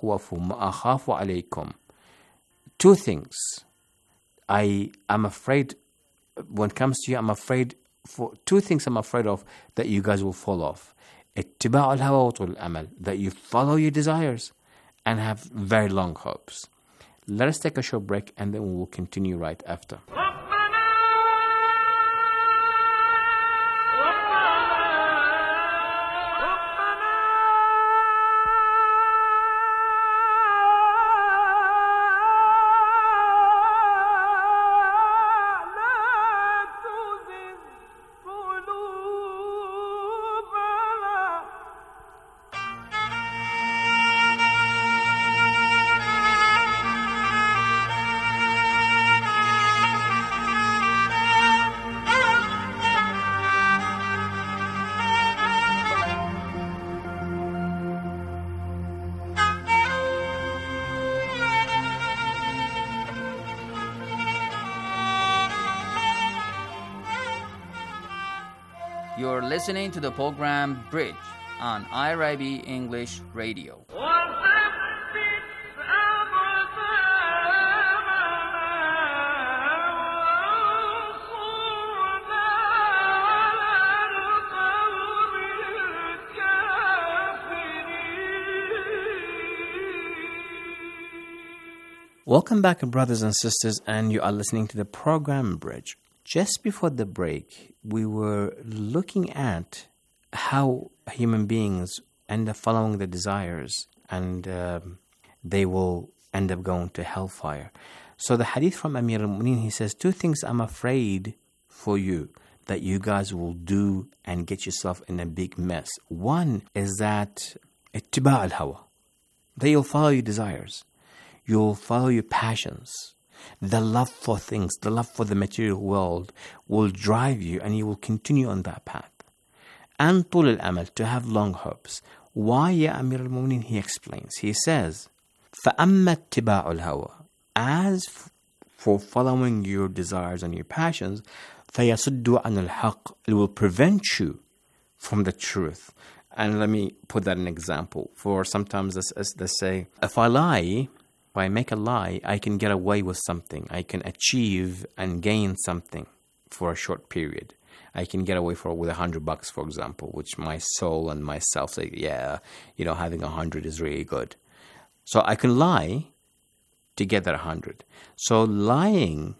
أخوف ما أخاف عليكم. Two things. I am afraid, when it comes to you, I'm afraid for two things I'm afraid of that you guys will fall off. اتباع الهوى وطول الأمل, that you follow your desires and have very long hopes. Let us take a short break and then we will continue right after. You're listening to the program Bridge on IRIB English Radio. Welcome back, brothers and sisters, and you are listening to the program Bridge. Just before the break, we were looking at how human beings end up following their desires and they will end up going to hellfire. So the hadith from Amir al-Mu'minin, he says, two things I'm afraid for you that you guys will do and get yourself in a big mess. One is that اتباع الهوى, that you'll follow your desires. You'll follow your passions. The love for things, the love for the material world will drive you and you will continue on that path. And طول الأمل, to have long hopes. Why, ya Amir al-Mu'minin? He explains. He says, فَأَمَّا اتِّبَاعُ الْهَوَى, as for following your desires and your passions, فَيَصُدُّ عَنُ الْحَقِّ, it will prevent you from the truth. And let me put that in an example. For sometimes they say, if I make a lie, I can get away with something. I can achieve and gain something for a short period. I can get away with $100, for example, which my soul and myself say, yeah, having 100 is really good. So I can lie to get that 100. So lying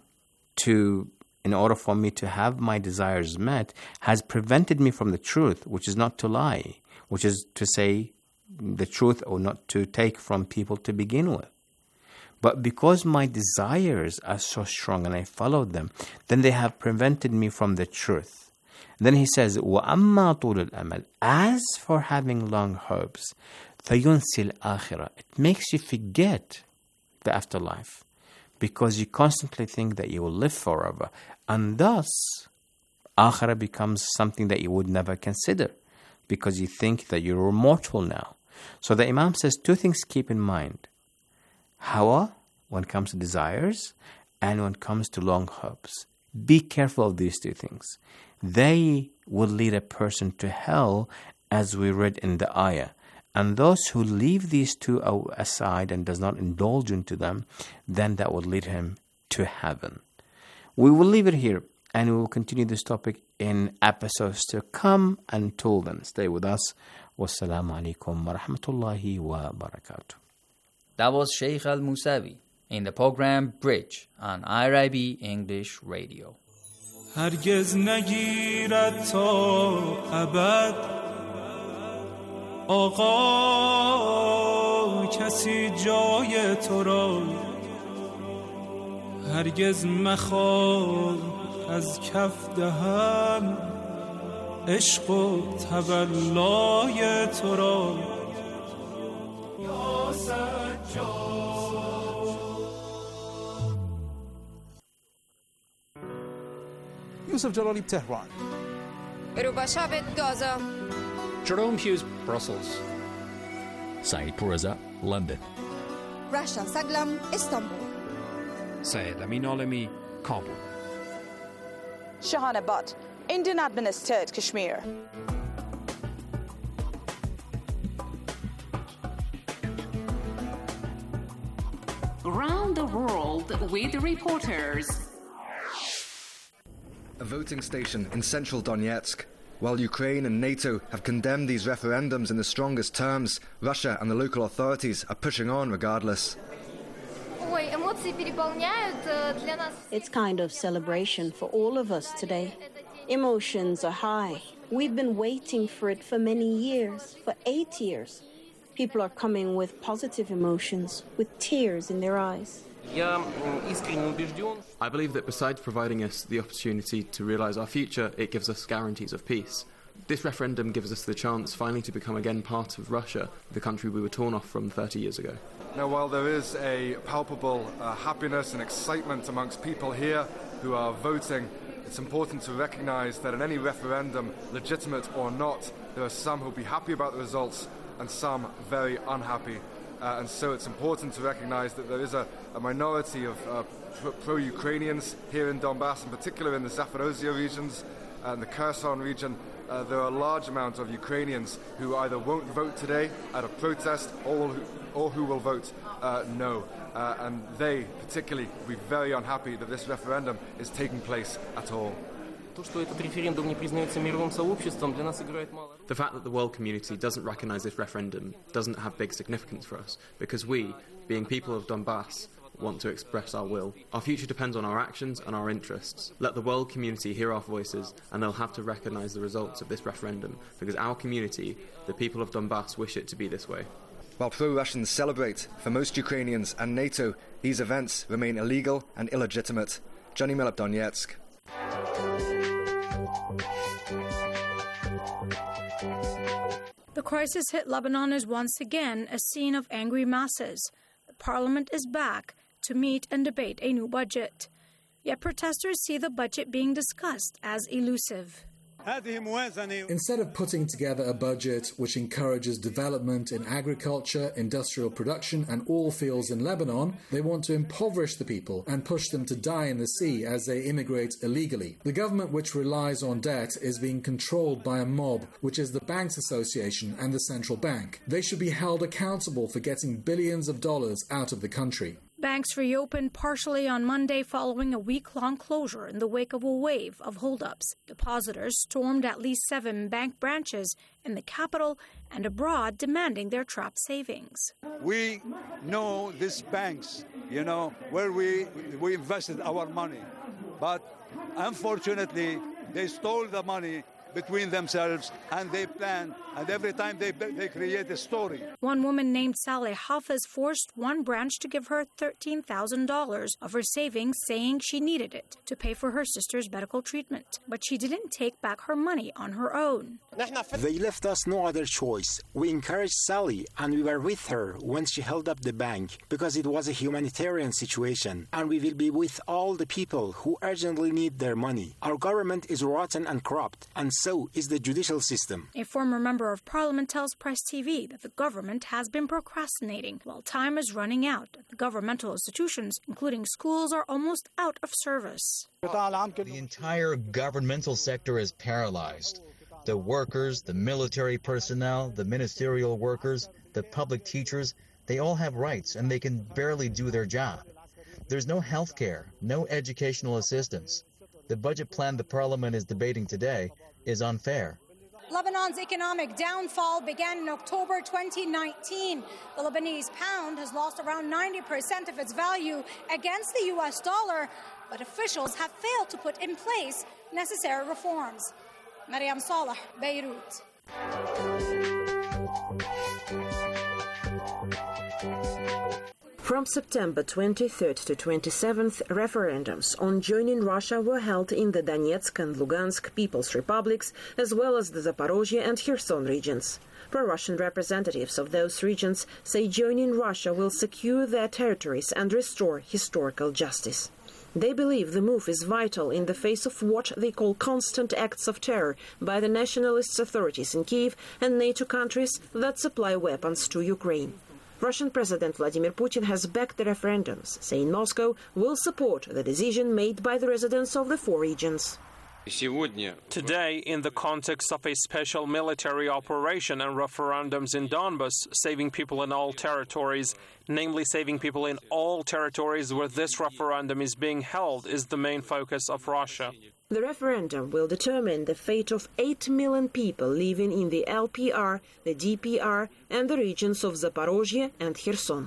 in order for me to have my desires met has prevented me from the truth, which is not to lie, which is to say the truth or not to take from people to begin with. But because my desires are so strong and I followed them, then they have prevented me from the truth. And then he says, وَأَمَّا طُولُ الْأَمَلِ, as for having long hopes, فَيُنْسِي الْآخِرَةِ, it makes you forget the afterlife, because you constantly think that you will live forever. And thus, akhirah becomes something that you would never consider, because you think that you're immortal now. So the Imam says two things keep in mind. Hawa, when it comes to desires, and when it comes to long hopes. Be careful of these two things. They will lead a person to hell, as we read in the ayah. And those who leave these two aside and does not indulge into them, then that will lead him to heaven. We will leave it here, and we will continue this topic in episodes to come. Until then, stay with us. Wassalamu alaikum wa rahmatullahi wa barakatuh. That was Sheikh Al-Musawi in the program Bridge on IRIB English Radio. هرگز نگیرد تا ابد آقا کسی جای تو را هرگز مخواه از کف دهم عشق و تولای تو را یا سجاد. Yusuf Jalali, Tehran. Rubashavit, Gaza. Jerome Hughes, Brussels. Saeed Pourreza, London. Rasha Saglam, Istanbul. Syed Amin Alami, Kabul. Shahana Butt, Indian administered Kashmir. Round the World with reporters. A voting station in central Donetsk. While Ukraine and NATO have condemned these referendums in the strongest terms, Russia and the local authorities are pushing on regardless. It's kind of celebration for all of us today. Emotions are high. We've been waiting for it for many years, for 8 years. People are coming with positive emotions, with tears in their eyes. I believe that besides providing us the opportunity to realise our future, it gives us guarantees of peace. This referendum gives us the chance finally to become again part of Russia, the country we were torn off from 30 years ago. Now, while there is a palpable happiness and excitement amongst people here who are voting, it's important to recognise that in any referendum, legitimate or not, there are some who will be happy about the results and some very unhappy. And so it's important to recognise that there is a minority of pro-Ukrainians here in Donbass, in particular in the Zaporozhye regions and the Kherson region. There are a large amount of Ukrainians who either won't vote today out of protest or who will vote no. And they particularly will be very unhappy that this referendum is taking place at all. The fact that the world community doesn't recognise this referendum doesn't have big significance for us, because we, being people of Donbass, want to express our will. Our future depends on our actions and our interests. Let the world community hear our voices, and they'll have to recognise the results of this referendum, because our community, the people of Donbass, wish it to be this way. While pro-Russians celebrate, for most Ukrainians and NATO, these events remain illegal and illegitimate. Johnny Millip, Donetsk. The crisis hit Lebanon is once again a scene of angry masses. The parliament is back to meet and debate a new budget. Yet protesters see the budget being discussed as elusive. Instead of putting together a budget which encourages development in agriculture, industrial production and all fields in Lebanon, they want to impoverish the people and push them to die in the sea as they immigrate illegally. The government, which relies on debt, is being controlled by a mob, which is the Banks Association and the central bank. They should be held accountable for getting billions of dollars out of the country. Banks reopened partially on Monday following a week-long closure in the wake of a wave of holdups. Depositors stormed at least 7 bank branches in the capital and abroad, demanding their trapped savings. We know these banks, where we invested our money. But unfortunately, they stole the money between themselves, and they plan, and every time they create a story. One woman named Saleh Hafiz forced one branch to give her $13,000 of her savings, saying she needed it to pay for her sister's medical treatment. But she didn't take back her money on her own. They left us no other choice. We encouraged Sally, and we were with her when she held up the bank, because it was a humanitarian situation, and we will be with all the people who urgently need their money. Our government is rotten and corrupt, and so is the judicial system. A former member of parliament tells Press TV that the government has been procrastinating while time is running out. The governmental institutions, including schools, are almost out of service. The entire governmental sector is paralyzed. The workers, the military personnel, the ministerial workers, the public teachers, they all have rights and they can barely do their job. There's no health care, no educational assistance. The budget plan the parliament is debating today is unfair. Lebanon's economic downfall began in October 2019. The Lebanese pound has lost around 90% of its value against the U.S. dollar, but officials have failed to put in place necessary reforms. Mariam Saleh, Beirut. From September 23rd to 27th, referendums on joining Russia were held in the Donetsk and Lugansk People's Republics, as well as the Zaporozhye and Kherson regions. Pro-Russian representatives of those regions say joining Russia will secure their territories and restore historical justice. They believe the move is vital in the face of what they call constant acts of terror by the nationalist authorities in Kyiv and NATO countries that supply weapons to Ukraine. Russian President Vladimir Putin has backed the referendums, saying Moscow will support the decision made by the residents of the 4 regions. Today, in the context of a special military operation and referendums in Donbas, saving people in all territories, namely saving people in all territories where this referendum is being held, is the main focus of Russia. The referendum will determine the fate of 8 million people living in the LPR, the DPR, and the regions of Zaporozhye and Kherson.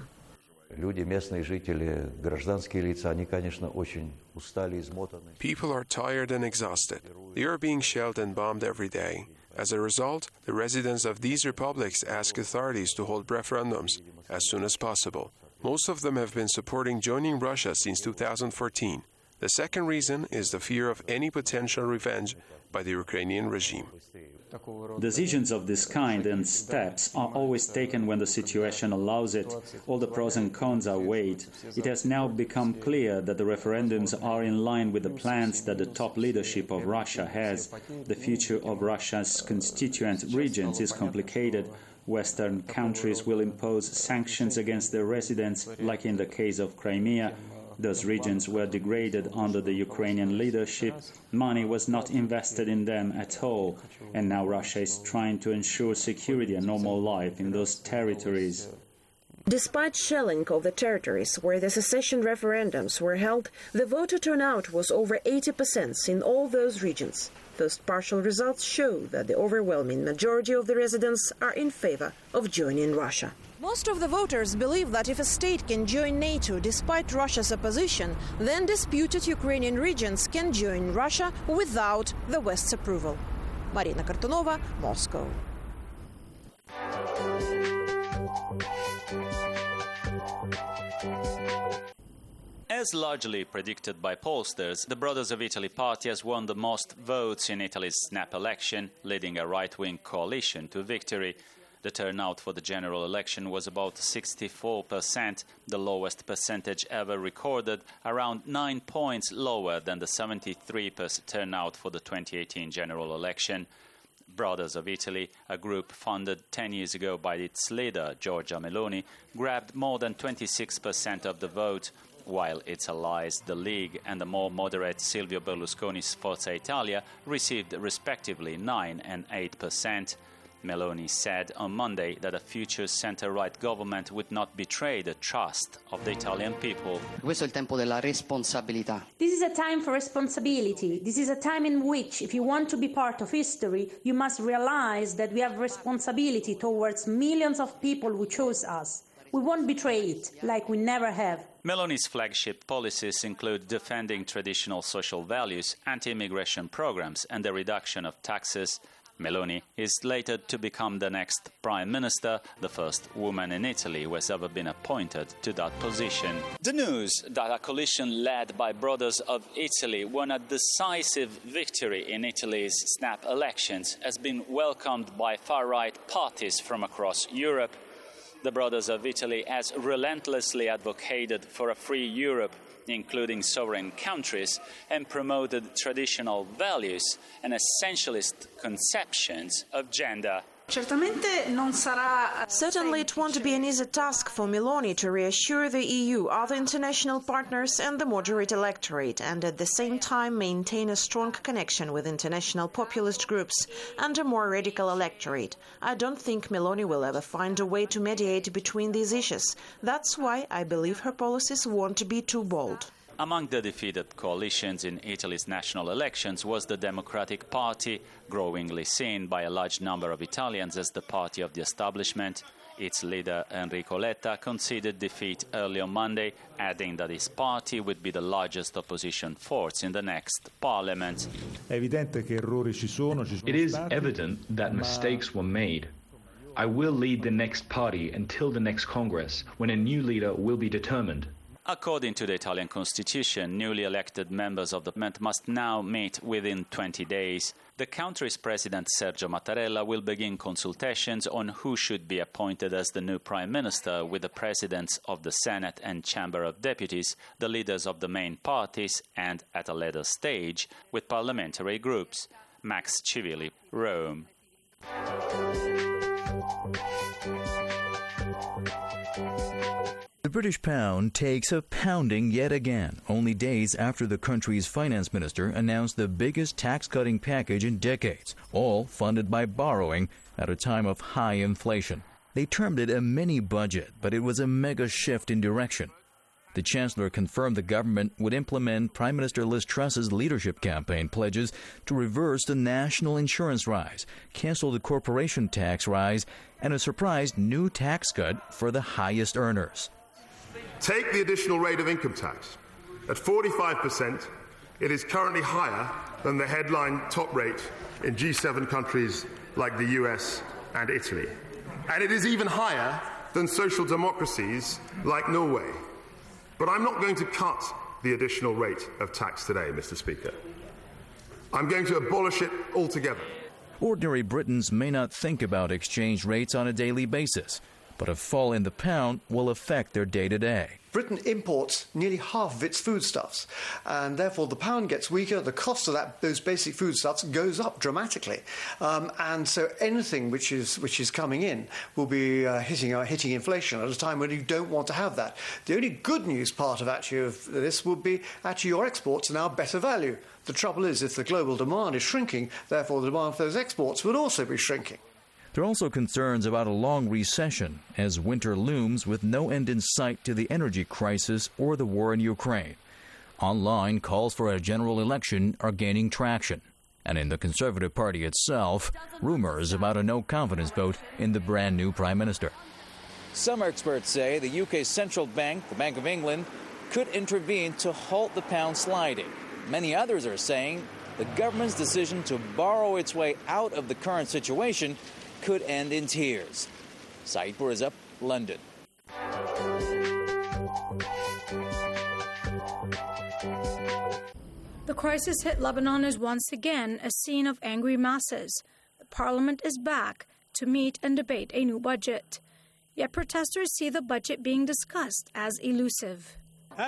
People are tired and exhausted. They are being shelled and bombed every day. As a result, the residents of these republics ask authorities to hold referendums as soon as possible. Most of them have been supporting joining Russia since 2014. The second reason is the fear of any potential revenge by the Ukrainian regime. Decisions of this kind and steps are always taken when the situation allows it. All the pros and cons are weighed. It has now become clear that the referendums are in line with the plans that the top leadership of Russia has. The future of Russia's constituent regions is complicated. Western countries will impose sanctions against their residents, like in the case of Crimea. Those regions were degraded under the Ukrainian leadership. Money was not invested in them at all. And now Russia is trying to ensure security and normal life in those territories. Despite shelling of the territories where the secession referendums were held, the voter turnout was over 80% in all those regions. First partial results show that the overwhelming majority of the residents are in favor of joining Russia. Most of the voters believe that if a state can join NATO despite Russia's opposition, then disputed Ukrainian regions can join Russia without the West's approval. Marina Kartunova, Moscow. As largely predicted by pollsters, the Brothers of Italy party has won the most votes in Italy's snap election, leading a right-wing coalition to victory. The turnout for the general election was about 64%, the lowest percentage ever recorded, around 9 points lower than the 73% turnout for the 2018 general election. Brothers of Italy, a group founded 10 years ago by its leader, Giorgia Meloni, grabbed more than 26% of the vote, while its allies, the League, and the more moderate Silvio Berlusconi's Forza Italia received respectively 9% and 8%. Meloni said on Monday that a future centre-right government would not betray the trust of the Italian people. Questo è il tempo della responsabilità. This is a time for responsibility. This is a time in which, if you want to be part of history, you must realize that we have responsibility towards millions of people who chose us. We won't betray it, like we never have. Meloni's flagship policies include defending traditional social values, anti-immigration programs, and the reduction of taxes. Meloni is slated to become the next Prime Minister, the first woman in Italy who has ever been appointed to that position. The news that a coalition led by Brothers of Italy won a decisive victory in Italy's snap elections has been welcomed by far-right parties from across Europe. The Brothers of Italy has relentlessly advocated for a free Europe, including sovereign countries, and promoted traditional values and essentialist conceptions of gender. Certainly it won't be an easy task for Meloni to reassure the EU, other international partners and the moderate electorate, and at the same time maintain a strong connection with international populist groups and a more radical electorate. I don't think Meloni will ever find a way to mediate between these issues. That's why I believe her policies won't be too bold. Among the defeated coalitions in Italy's national elections was the Democratic Party, growingly seen by a large number of Italians as the party of the establishment. Its leader, Enrico Letta, conceded defeat early on Monday, adding that his party would be the largest opposition force in the next parliament. It is evident that mistakes were made. I will lead the next party until the next Congress, when a new leader will be determined. According to the Italian constitution, newly elected members of the parliament must now meet within 20 days. The country's president, Sergio Mattarella, will begin consultations on who should be appointed as the new prime minister with the presidents of the Senate and Chamber of Deputies, the leaders of the main parties, and, at a later stage, with parliamentary groups. Max Civilli, Rome. The British pound takes a pounding yet again, only days after the country's finance minister announced the biggest tax-cutting package in decades, all funded by borrowing at a time of high inflation. They termed it a mini-budget, but it was a mega shift in direction. The Chancellor confirmed the government would implement Prime Minister Liz Truss's leadership campaign pledges to reverse the national insurance rise, cancel the corporation tax rise, and a surprise new tax cut for the highest earners. Take the additional rate of income tax. At 45%, it is currently higher than the headline top rate in G7 countries like the US and Italy. And it is even higher than social democracies like Norway. But I'm not going to cut the additional rate of tax today, Mr. Speaker. I'm going to abolish it altogether. Ordinary Britons may not think about exchange rates on a daily basis, but a fall in the pound will affect their day-to-day. Britain imports nearly half of its foodstuffs, and therefore the pound gets weaker, the cost of those basic foodstuffs goes up dramatically. And so anything which is coming in will be hitting inflation at a time when you don't want to have that. The only good news part of this would be your exports are now better value. The trouble is, if the global demand is shrinking, therefore the demand for those exports would also be shrinking. There are also concerns about a long recession as winter looms with no end in sight to the energy crisis or the war in Ukraine. Online calls for a general election are gaining traction. And in the Conservative Party itself, rumors about a no-confidence vote in the brand-new Prime Minister. Some experts say the UK's central bank, the Bank of England, could intervene to halt the pound sliding. Many others are saying the government's decision to borrow its way out of the current situation could end in tears. Saeed Bourizab, London. The crisis hit Lebanon is once again a scene of angry masses. The parliament is back to meet and debate a new budget. Yet protesters see the budget being discussed as elusive.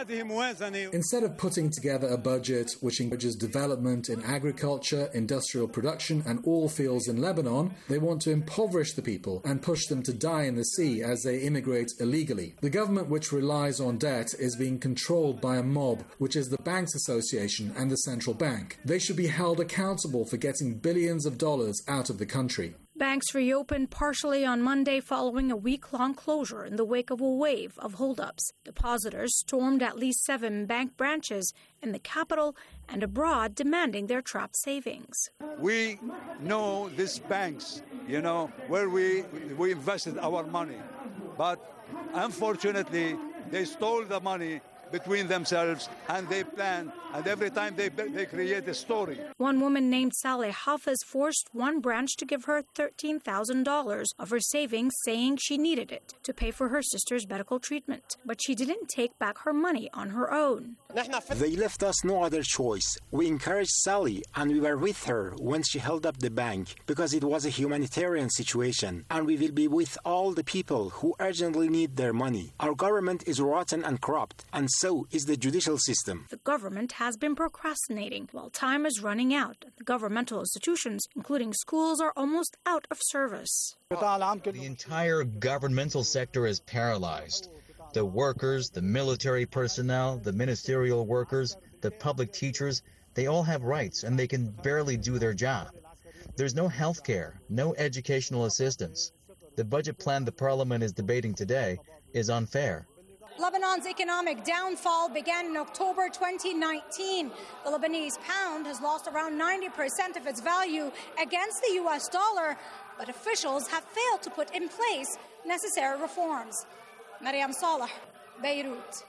Instead of putting together a budget which encourages development in agriculture, industrial production and all fields in Lebanon, they want to impoverish the people and push them to die in the sea as they immigrate illegally. The government, which relies on debt, is being controlled by a mob, which is the Banks Association and the central bank. They should be held accountable for getting billions of dollars out of the country. Banks reopened partially on Monday following a week-long closure in the wake of a wave of holdups. Depositors stormed at least 7 bank branches in the capital and abroad demanding their trapped savings. We know these banks, where we invested our money. But unfortunately, they stole the money between themselves, and they plan, and every time they create a story. One woman named Saleh Hafez forced one branch to give her $13,000 of her savings, saying she needed it to pay for her sister's medical treatment. But she didn't take back her money on her own. They left us no other choice. We encouraged Sally, and we were with her when she held up the bank, because it was a humanitarian situation, and we will be with all the people who urgently need their money. Our government is rotten and corrupt, and so is the judicial system. The government has been procrastinating while time is running out. The governmental institutions, including schools, are almost out of service. The entire governmental sector is paralyzed. The workers, the military personnel, the ministerial workers, the public teachers, they all have rights and they can barely do their job. There's no health care, no educational assistance. The budget plan the parliament is debating today is unfair. Lebanon's economic downfall began in October 2019. The Lebanese pound has lost around 90% of its value against the US dollar, but officials have failed to put in place necessary reforms. Mariam Saleh, Beirut.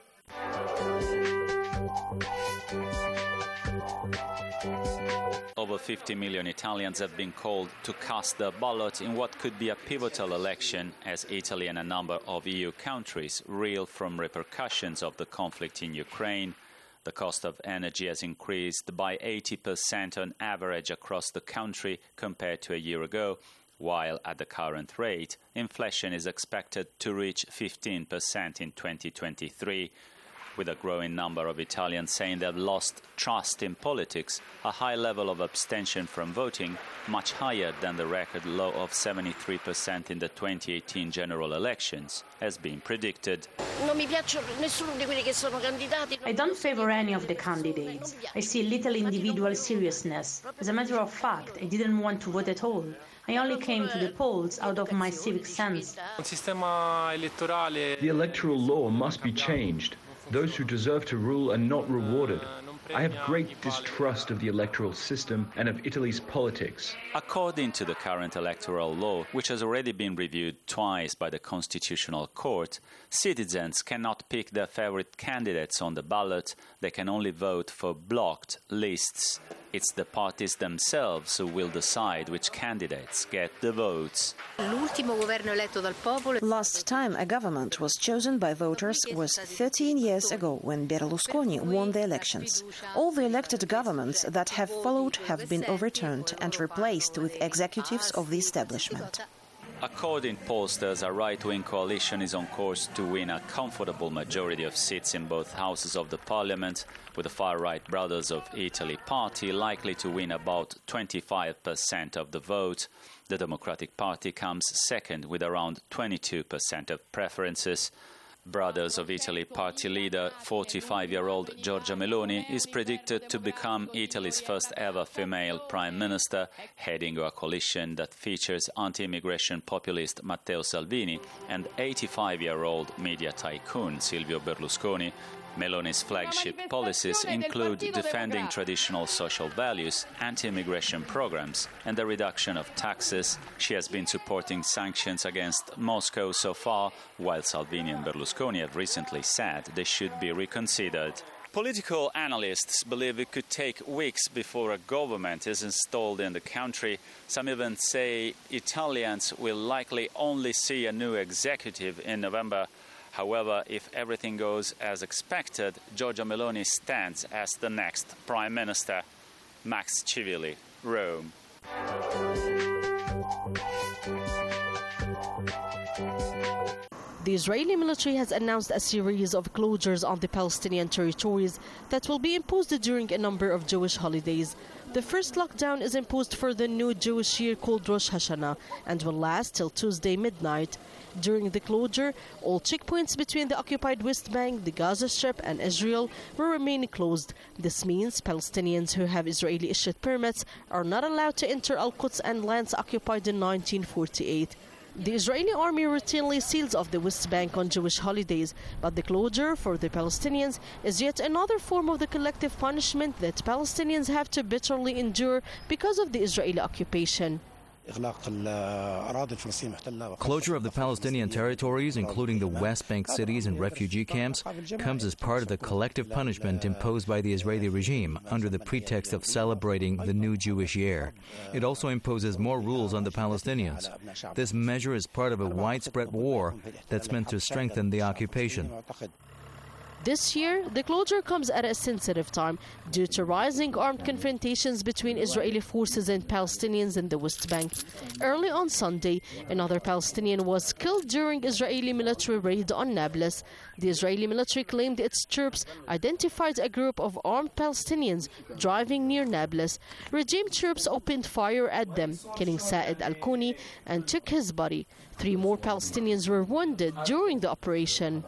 Over 50 million Italians have been called to cast their ballot in what could be a pivotal election as Italy and a number of EU countries reel from repercussions of the conflict in Ukraine. The cost of energy has increased by 80% on average across the country compared to a year ago, while at the current rate, inflation is expected to reach 15% in 2023. with a growing number of Italians saying they've lost trust in politics, a high level of abstention from voting, much higher than the record low of 73% in the 2018 general elections, has been predicted. I don't favor any of the candidates. I see little individual seriousness. As a matter of fact, I didn't want to vote at all. I only came to the polls out of my civic sense. The electoral law must be changed. Those who deserve to rule are not rewarded. I have great distrust of the electoral system and of Italy's politics. According to the current electoral law, which has already been reviewed twice by the Constitutional Court, citizens cannot pick their favorite candidates on the ballot. They can only vote for blocked lists. It's the parties themselves who will decide which candidates get the votes. Last time a government was chosen by voters was 13 years ago when Berlusconi won the elections. All the elected governments that have followed have been overturned and replaced with executives of the establishment. According to pollsters, a right-wing coalition is on course to win a comfortable majority of seats in both houses of the parliament, with the far-right Brothers of Italy party likely to win about 25% of the vote. The Democratic Party comes second with around 22% of preferences. Brothers of Italy party leader, 45-year-old Giorgia Meloni, is predicted to become Italy's first ever female prime minister, heading a coalition that features anti-immigration populist Matteo Salvini and 85-year-old media tycoon Silvio Berlusconi. Meloni's flagship policies include defending traditional social values, anti-immigration programs, and the reduction of taxes. She has been supporting sanctions against Moscow so far, while Salvini and Berlusconi have recently said they should be reconsidered. Political analysts believe it could take weeks before a government is installed in the country. Some even say Italians will likely only see a new executive in November. However, if everything goes as expected, Giorgia Meloni stands as the next prime minister. Max Civili, Rome. The Israeli military has announced a series of closures on the Palestinian territories that will be imposed during a number of Jewish holidays. The first lockdown is imposed for the new Jewish year called Rosh Hashanah and will last till Tuesday midnight. During the closure, all checkpoints between the occupied West Bank, the Gaza Strip and Israel will remain closed. This means Palestinians who have Israeli-issued permits are not allowed to enter Al-Quds and lands occupied in 1948. The Israeli army routinely seals off the West Bank on Jewish holidays, but the closure for the Palestinians is yet another form of the collective punishment that Palestinians have to bitterly endure because of the Israeli occupation. Closure of the Palestinian territories, including the West Bank cities and refugee camps, comes as part of the collective punishment imposed by the Israeli regime under the pretext of celebrating the new Jewish year. It also imposes more rules on the Palestinians. This measure is part of a widespread war that's meant to strengthen the occupation. This year, the closure comes at a sensitive time due to rising armed confrontations between Israeli forces and Palestinians in the West Bank. Early on Sunday, another Palestinian was killed during Israeli military raid on Nablus. The Israeli military claimed its troops identified a group of armed Palestinians driving near Nablus. Regime troops opened fire at them, killing Saed al-Kuni, and took his body. 3 more Palestinians were wounded during the operation.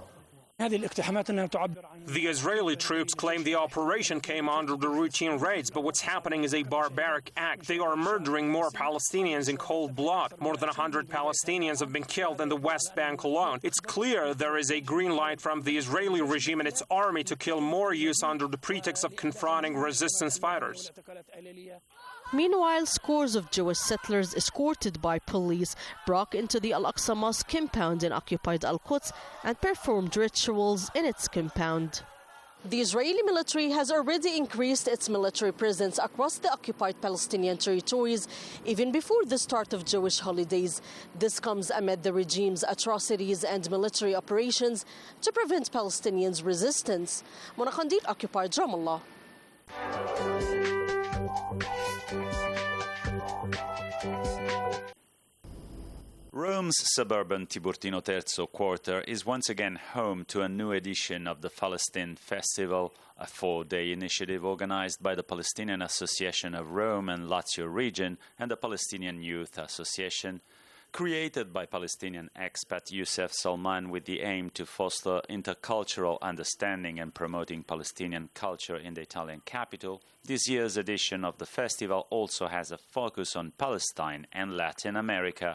The Israeli troops claim the operation came under the routine raids, but what's happening is a barbaric act. They are murdering more Palestinians in cold blood. More than 100 Palestinians have been killed in the West Bank alone. It's clear there is a green light from the Israeli regime and its army to kill more youths under the pretext of confronting resistance fighters. Meanwhile, scores of Jewish settlers escorted by police broke into the Al-Aqsa Mosque compound in occupied Al-Quds and performed rituals in its compound. The Israeli military has already increased its military presence across the occupied Palestinian territories even before the start of Jewish holidays. This comes amid the regime's atrocities and military operations to prevent Palestinians' resistance. Mona Khandil, occupied Ramallah. Rome's suburban Tiburtino Terzo quarter is once again home to a new edition of the Palestine Festival, a 4-day initiative organized by the Palestinian Association of Rome and Lazio region and the Palestinian Youth Association, created by Palestinian expat Youssef Salman with the aim to foster intercultural understanding and promoting Palestinian culture in the Italian capital. This year's edition of the festival also has a focus on Palestine and Latin America.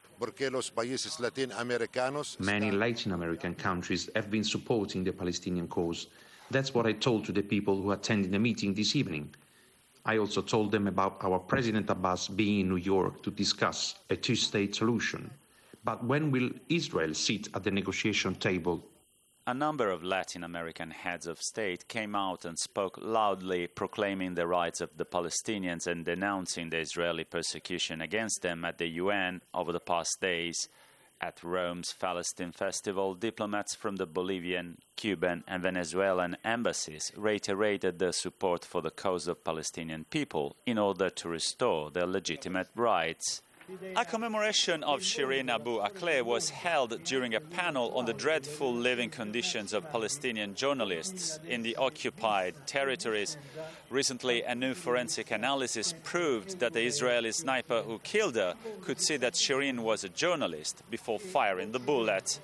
Many Latin American countries have been supporting the Palestinian cause. That's what I told to the people who attended the meeting this evening. I also told them about our President Abbas being in New York to discuss a two-state solution. But when will Israel sit at the negotiation table? A number of Latin American heads of state came out and spoke loudly, proclaiming the rights of the Palestinians and denouncing the Israeli persecution against them at the UN over the past days. At Rome's Palestine Festival, diplomats from the Bolivian, Cuban and Venezuelan embassies reiterated their support for the cause of Palestinian people in order to restore their legitimate rights. A commemoration of Shireen Abu Akleh was held during a panel on the dreadful living conditions of Palestinian journalists in the occupied territories. Recently, a new forensic analysis proved that the Israeli sniper who killed her could see that Shireen was a journalist before firing the bullet.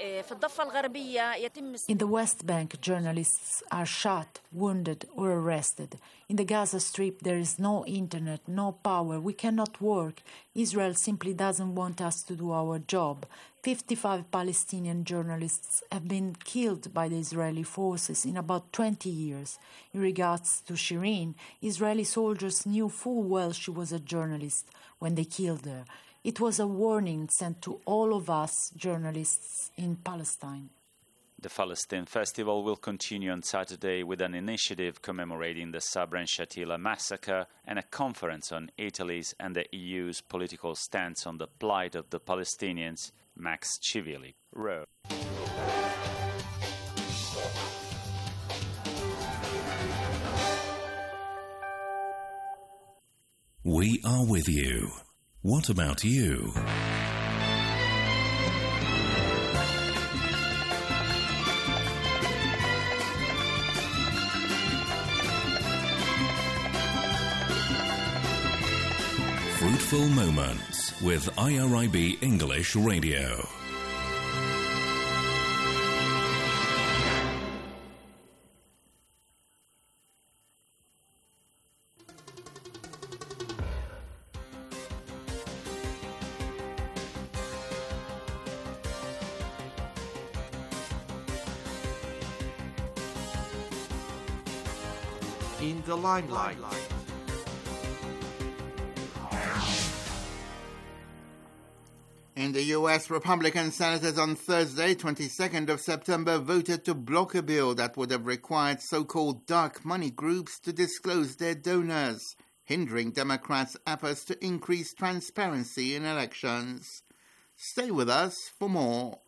In the West Bank, journalists are shot, wounded or arrested. In the Gaza Strip, there is no internet, no power. We cannot work. Israel simply doesn't want us to do our job. 55 Palestinian journalists have been killed by the Israeli forces in about 20 years. In regards to Shireen, Israeli soldiers knew full well she was a journalist when they killed her. It was a warning sent to all of us journalists in Palestine. The Palestine Festival will continue on Saturday with an initiative commemorating the Sabra and Shatila massacre and a conference on Italy's and the EU's political stance on the plight of the Palestinians. Max Chivili, Rome. We are with you. What about you? Fruitful Moments with IRIB English Radio. In the limelight. In the U.S., Republican senators on Thursday, 22nd of September, voted to block a bill that would have required so-called dark money groups to disclose their donors, hindering Democrats' efforts to increase transparency in elections. Stay with us for more.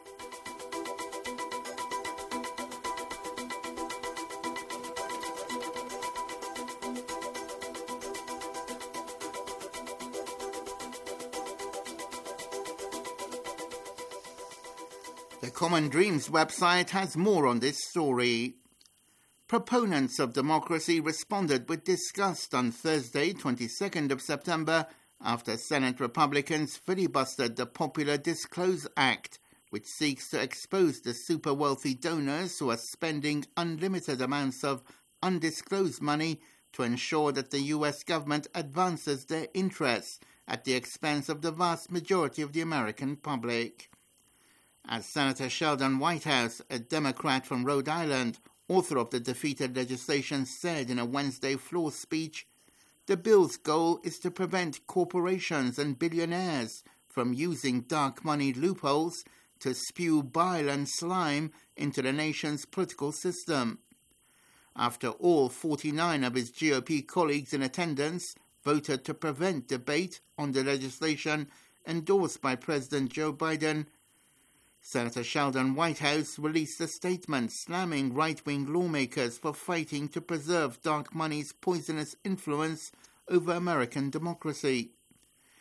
The Common Dreams website has more on this story. Proponents of democracy responded with disgust on Thursday, 22nd of September, after Senate Republicans filibustered the Popular Disclose Act, which seeks to expose the super-wealthy donors who are spending unlimited amounts of undisclosed money to ensure that the U.S. government advances their interests at the expense of the vast majority of the American public. As Senator Sheldon Whitehouse, a Democrat from Rhode Island, author of the defeated legislation, said in a Wednesday floor speech, the bill's goal is to prevent corporations and billionaires from using dark money loopholes to spew bile and slime into the nation's political system. After all 49 of his GOP colleagues in attendance voted to prevent debate on the legislation endorsed by President Joe Biden, Senator Sheldon Whitehouse released a statement slamming right-wing lawmakers for fighting to preserve dark money's poisonous influence over American democracy.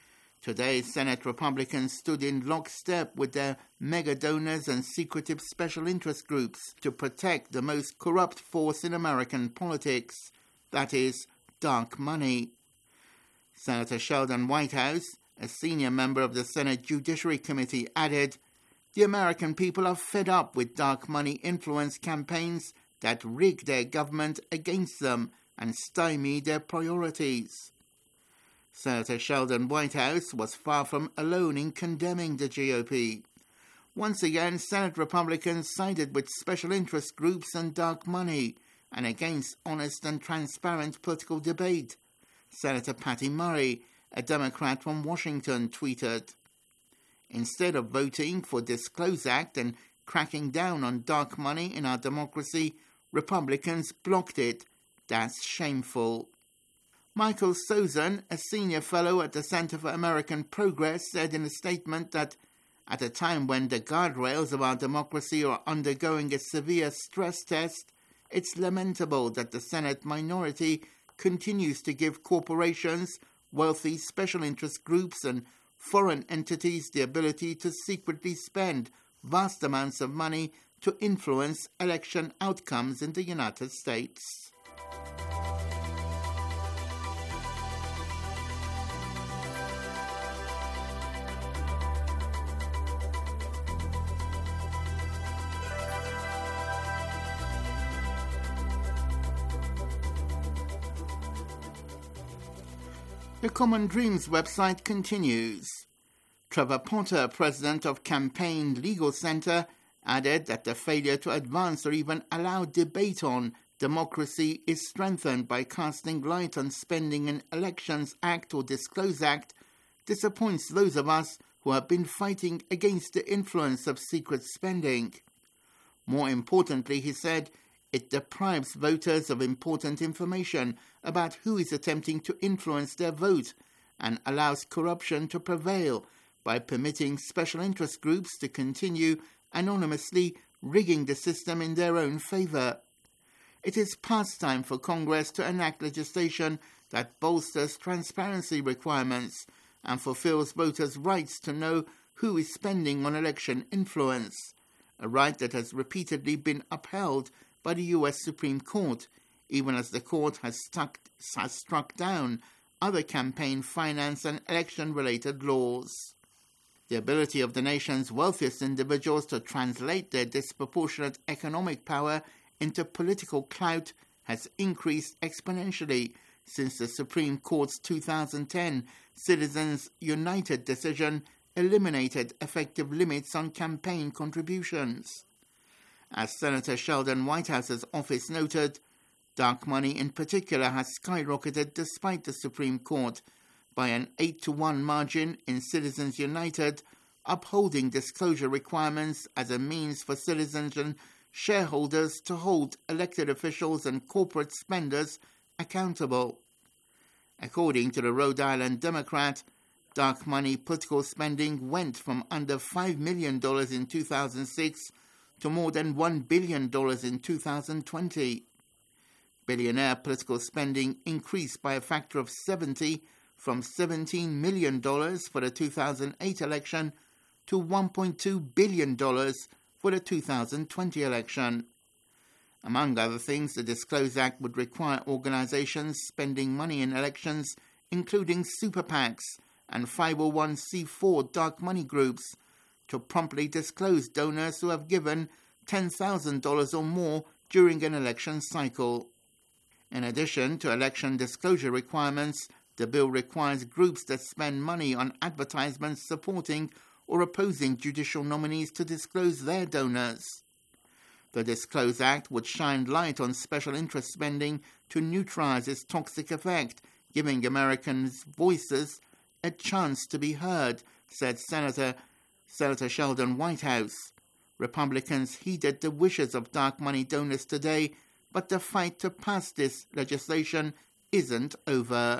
Today, Senate Republicans stood in lockstep with their mega donors and secretive special interest groups to protect the most corrupt force in American politics, that is, dark money. Senator Sheldon Whitehouse, a senior member of the Senate Judiciary Committee, added, "The American people are fed up with dark money influence campaigns that rig their government against them and stymie their priorities." Senator Sheldon Whitehouse was far from alone in condemning the GOP. Once again, Senate Republicans sided with special interest groups and dark money and against honest and transparent political debate. Senator Patty Murray, a Democrat from Washington, tweeted, "Instead of voting for Disclose Act and cracking down on dark money in our democracy, Republicans blocked it. That's shameful." Michael Sozan, a senior fellow at the Center for American Progress, said in a statement that at a time when the guardrails of our democracy are undergoing a severe stress test, it's lamentable that the Senate minority continues to give corporations, wealthy special interest groups, and foreign entities the ability to secretly spend vast amounts of money to influence election outcomes in the United States. The Common Dreams website continues. Trevor Potter, president of Campaign Legal Center, added that the failure to advance or even allow debate on democracy is strengthened by casting light on spending an Elections Act or Disclose Act disappoints those of us who have been fighting against the influence of secret spending. More importantly, he said, it deprives voters of important information about who is attempting to influence their vote and allows corruption to prevail by permitting special interest groups to continue anonymously rigging the system in their own favor. It is past time for Congress to enact legislation that bolsters transparency requirements and fulfills voters' rights to know who is spending on election influence, a right that has repeatedly been upheld by the U.S. Supreme Court, even as the court has struck down other campaign finance and election-related laws. The ability of the nation's wealthiest individuals to translate their disproportionate economic power into political clout has increased exponentially since the Supreme Court's 2010 Citizens United decision eliminated effective limits on campaign contributions. As Senator Sheldon Whitehouse's office noted, dark money in particular has skyrocketed despite the Supreme Court by an 8-to-1 margin in Citizens United, upholding disclosure requirements as a means for citizens and shareholders to hold elected officials and corporate spenders accountable. According to the Rhode Island Democrat, dark money political spending went from under $5 million in 2006 to more than $1 billion in 2020. Billionaire political spending increased by a factor of 70 from $17 million for the 2008 election to $1.2 billion for the 2020 election. Among other things, the Disclose Act would require organizations spending money in elections, including super PACs and 501c4 dark money groups, to promptly disclose donors who have given $10,000 or more during an election cycle. In addition to election disclosure requirements, the bill requires groups that spend money on advertisements supporting or opposing judicial nominees to disclose their donors. The Disclose Act would shine light on special interest spending to neutralize its toxic effect, giving Americans' voices a chance to be heard, said Senator Sheldon Whitehouse. Republicans heeded the wishes of dark money donors today, but the fight to pass this legislation isn't over.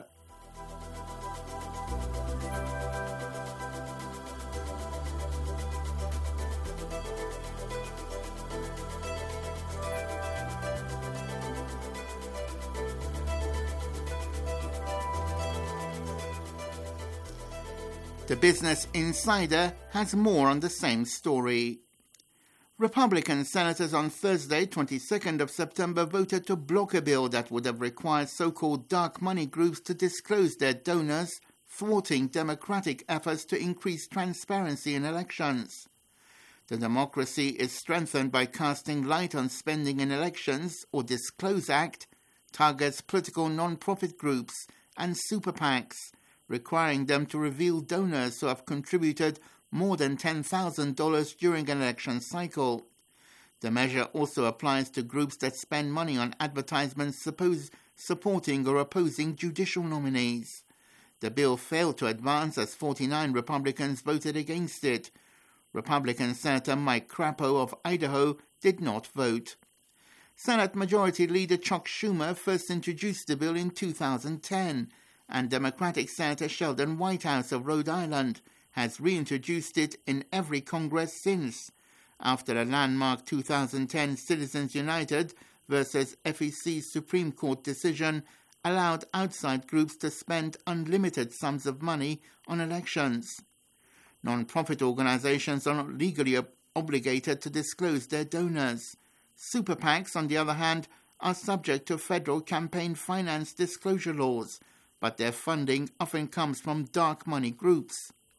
The Business Insider has more on the same story. Republican senators on Thursday, 22nd of September, voted to block a bill that would have required so-called dark money groups to disclose their donors, thwarting Democratic efforts to increase transparency in elections. The Democracy is strengthened by casting light on spending in elections, or Disclose Act, targets political non-profit groups and super PACs, requiring them to reveal donors who have contributed more than $10,000 during an election cycle. The measure also applies to groups that spend money on advertisements supporting or opposing judicial nominees. The bill failed to advance as 49 Republicans voted against it. Republican Senator Mike Crapo of Idaho did not vote. Senate Majority Leader Chuck Schumer first introduced the bill in 2010, and Democratic Senator Sheldon Whitehouse of Rhode Island has reintroduced it in every Congress since, after a landmark 2010 Citizens United versus FEC Supreme Court decision allowed outside groups to spend unlimited sums of money on elections. Non-profit organizations are not legally obligated to disclose their donors. Super PACs, on the other hand, are subject to federal campaign finance disclosure laws, but their funding often comes from dark money groups.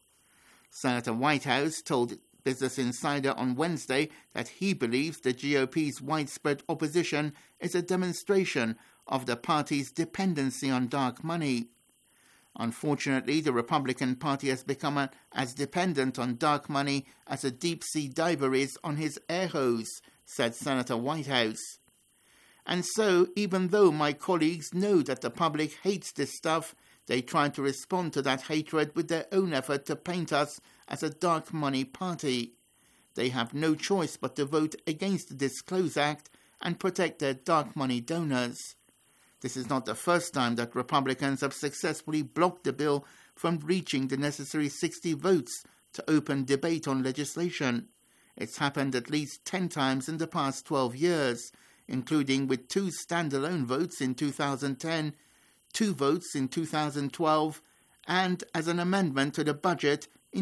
Senator Whitehouse told Business Insider on Wednesday that he believes the GOP's widespread opposition is a demonstration of the party's dependency on dark money. Unfortunately, the Republican Party has become as dependent on dark money as a deep-sea diver is on his air hose, said Senator Whitehouse. And so, even though my colleagues know that the public hates this stuff, they try to respond to that hatred with their own effort to paint us as a dark money party. They have no choice but to vote against the Disclose Act and protect their dark money donors. This is not the first time that Republicans have successfully blocked the bill from reaching the necessary 60 votes to open debate on legislation. It's happened at least 10 times in the past 12 years, including with 2 standalone votes in 2010, 2 votes in 2012, and as an amendment to the budget in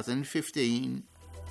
2015.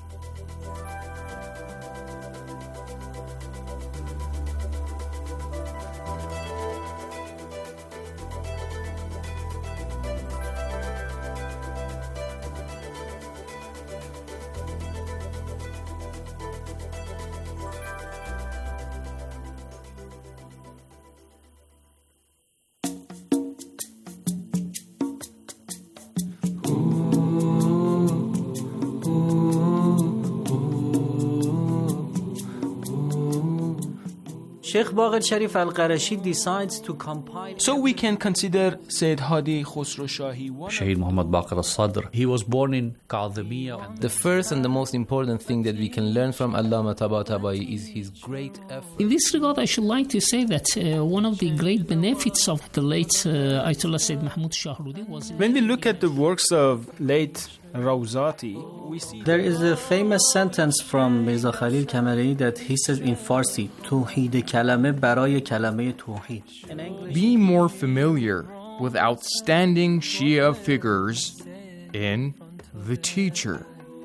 Sheikh Baqir Sharif Al-Qarashi decides to compile. So we can consider Sayyid Hadi Khosrow Shahi. Shahid Muhammad Baqir al-Sadr. He was born in Kadhimiya. The first and the most important thing that we can learn from Allama Tabatabai is his great effort. In this regard, I should like to say that one of the great benefits of the late Ayatollah Sayyid Mahmoud Shahrudi was... When we look at the works of late Rawzati, we see... There is a famous sentence from Mirza Khalil Kamari that he says in Farsi, Tawheed kalame baraye kalame tawheed. Be more familiar with outstanding Shia figures in The Teacher.